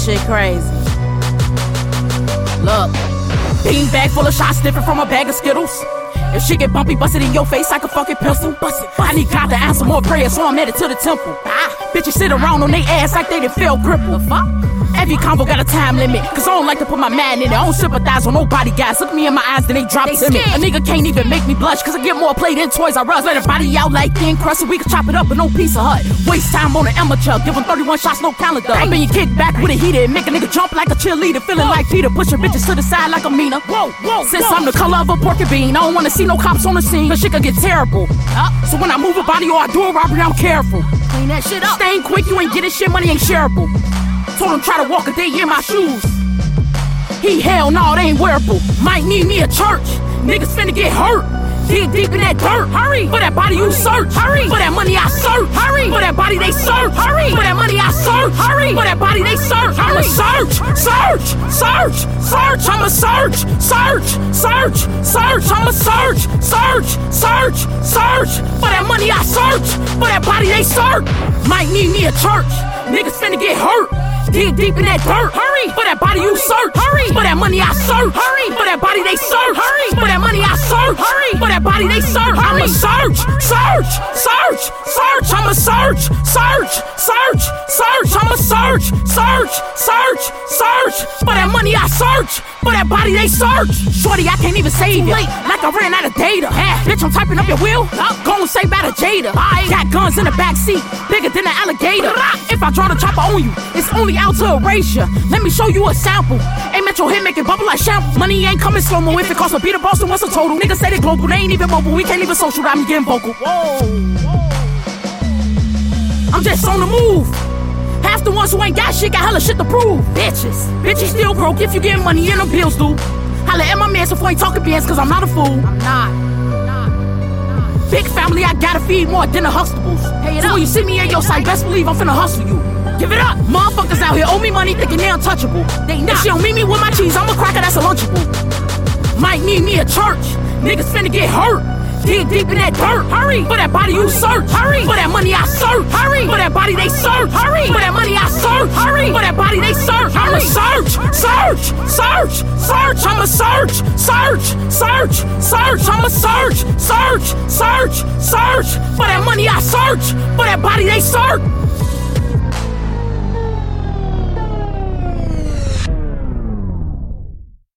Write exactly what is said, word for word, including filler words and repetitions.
shit crazy. Look, bean bag full of shots different from a bag of Skittles. If shit get bumpy, bust it in your face like a fucking pistol. Bust it, I need God to answer more prayers, so I'm headed to the temple. Ah, bitches sit around on they ass like they done fell crippled. Fuck. Every combo got a time limit, cause I don't like to put my man in it. I don't sympathize with nobody, guys. Look me in my eyes, then they drop timid. A nigga can't even make me blush, cause I get more play than Toys R Us. Let a body out like thin crust, so we can chop it up with no Pizza Hut. Waste time on an amateur, give him thirty-one shots, no calendar. I mean, you kick back with a heater and make a nigga jump like a cheerleader. Feeling like Peter, pushing bitches to the side like a Mina. Whoa, whoa, Since whoa. I'm the color of a pork and bean, I don't wanna see no cops on the scene, cause shit could get terrible. Uh, so when I move a body or I do a robbery, I'm careful. Clean that shit up. Staying quick, you ain't getting shit, money ain't shareable. Told him try to walk a day in my shoes. He hell no, they ain't wearable. Might need me a church. Niggas finna get hurt. Dig deep in that dirt. Hurry. For that body you search. Hurry. For that money I search. Hurry. For that body they search. Hurry. For that money I search. Hurry. For that body they search. I'ma search. Search. Search. Search. I'ma search. Search. Search. Search. I'ma search. Search. Search. Search. For that money I search. For that body they search. Might need me a church. Niggas finna get hurt. Dig deep in that dirt. Hurry. For that body you search. Hurry. For that money I search. Hurry. For that body they search. Hurry. For that money I search. Hurry. For that body they search. I'ma search. Search. Search. Search. I'ma search. Search. Search. Search. I'ma search. Search. Search. Search. For that money I search. For that body they search. Shorty, I can't even save you. Like I ran out of data. Yeah. Bitch, I'm typing up your wheel. Go and say about a Jada. I got guns in the backseat, bigger than an alligator. If I draw the chopper on you, it's only out to erase ya. Let me show you a sample. Aim at your head, make it bubble like shampoo. Money ain't coming slow-mo. If it costs a beat of Boston, what's the total? Niggas say they global, they ain't even mobile. We can't even social, I'm getting vocal. Whoa. I'm just on the move. Half the ones who ain't got shit got hella shit to prove. Bitches. Bitches still broke if you getting money in them bills, dude. Holla at my man before he talking bands, cause I'm not a fool. I'm not. Big family, I gotta feed more than the Huxtables. Hey, so when you see me in your sight, best believe I'm finna hustle you. Give it up. Motherfuckers out here owe me money thinking they untouchable. They not. If she don't meet me with my cheese, I'm a cracker, that's a Lunchable. Might need me a church. Niggas finna get hurt. Dig deep in that dirt. Hurry. For that body you search. Hurry. For that money I search. Hurry. For that body they search. Hurry. For that money I search. Hurry. For that body they search. I'ma search. Search. Search. Search. I'ma search. Search. Search. Search. I'ma search. Search. Search. Search. For that money I search. For that body they search.